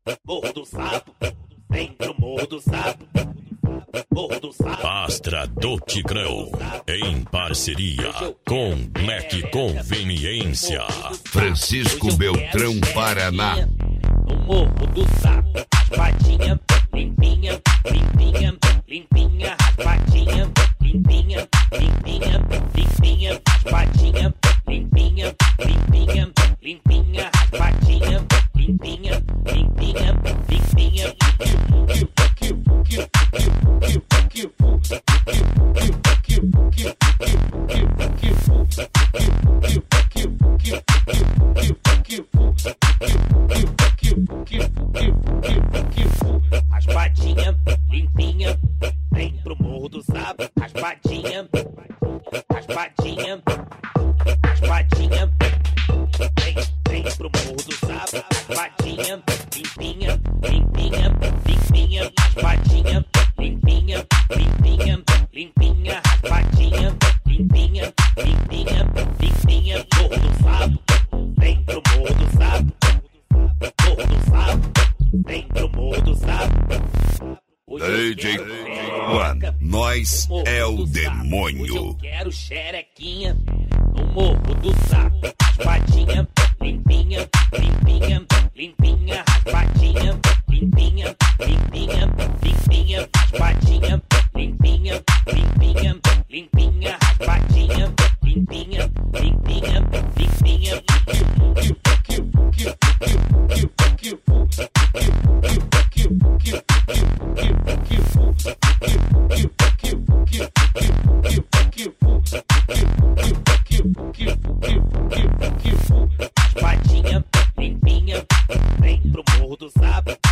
Morro do Sapo, vem pro Morro do Sapo. Morro do Sapo. Astra do Tigrão, em parceria com Black Conveniência. Francisco Beltrão, Paraná. No Morro do Sapo, raspadinha, limpinha, limpinha, limpinha, raspadinha, limpinha, limpinha, limpinha, raspadinha, limpinha, limpinha, limpinha, raspadinha, limpinha, limpinha, limpinha. Raspadinha, limpinha, vem pro Morro do Sapo. Raspadinha, raspadinha, raspadinha, vem pro Morro do Sapo. Raspadinha, limpinha, limpinha, limpinha, raspadinha, limpinha, limpinha, limpinha, raspadinha, limpinha, limpinha, limpinha. Morro do Sapo, vem pro Morro do Sapo. Morro do Sapo, vem pro Morro do Sapo. DJ One, nós é o demônio. Hoje eu quero xerequinha no Morro do Sapo. Raspadinha, limpinha, limpinha, limpinha, raspadinha, limpinha, limpinha, limpinha, raspadinha, limpinha, limpinha, limpinha, raspadinha, limpinha, limpinha, limpinha. Raspadinha, limpinha, vem pro Morro do Sapo.